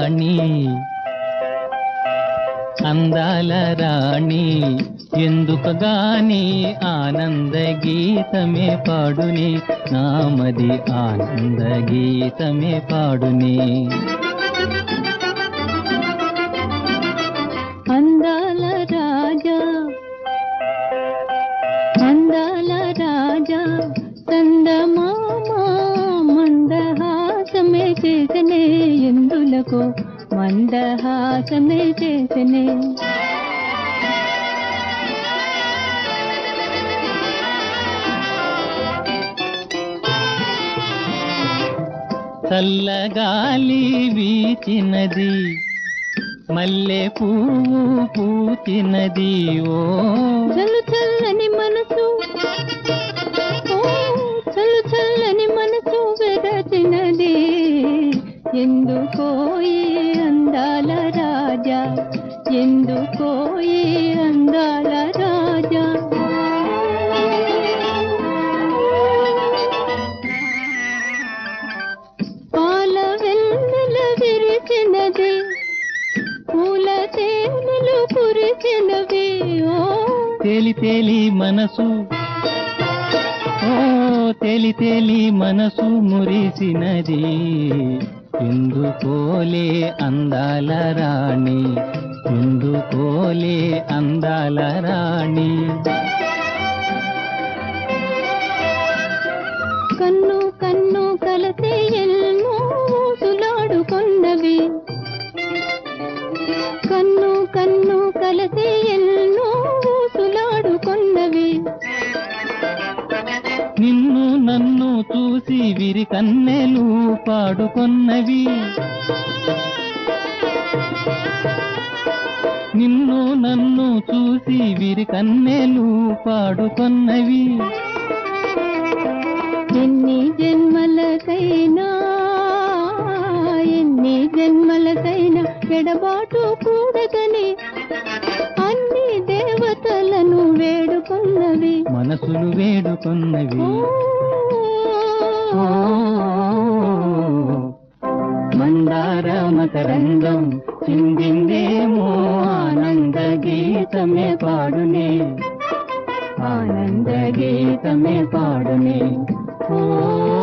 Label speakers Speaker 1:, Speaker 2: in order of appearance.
Speaker 1: రాణి అందాల రాణి ఎందుకు గాని ఆనంద గీతమే పాడుని నామది ఆనంద గీతమే పాడుని
Speaker 2: అందాల రాజా అందాల రాజా చందమామ మందహాసమే చేసనే ఎందులకు మందహాసమే చేసనే
Speaker 1: చల్లగాలి వీచినది మల్లె పువ్వు పూచినది ఓ
Speaker 2: చల్లు చల్లని మనసు ఓ చల్లు చల్లని మనసు వెరచినది ఎందుకో ఈ అందాల రాజా ఎందుకో ఈ అందాల రాజా పాల వెన్నెల విరిచినది పూల తేనెలు కురిచినవి ఓ
Speaker 1: తేలి తేలి మనసు ఓ తేలి తేలి మనసు మురిసినది ఎందుకోలే అందాల రాణి ఎందుకోలే అందాల రాణి
Speaker 2: కన్ను కన్ను కలతే ఎన్నో సులాడుకొన్నవి కన్ను కన్ను కలతే ఎన్నో సులాడుకొన్నవి
Speaker 1: నిన్ను నన్ను చూసి విరి కన్నెలు పాడుకొన్నవి నిన్ను నన్ను చూసి విరి కన్నెలు పాడుకొన్నవి
Speaker 2: ఎన్ని జన్మలకైనా ఎడబాటు కూడదని అన్ని దేవతలను వేడుకొన్నవి
Speaker 1: మనసులు వేడుకొన్నవి మందార మకరందం చిందిందేమో ఆనంద గీతమే పాడునే ఆనంద గీతమే పాడునే ఓ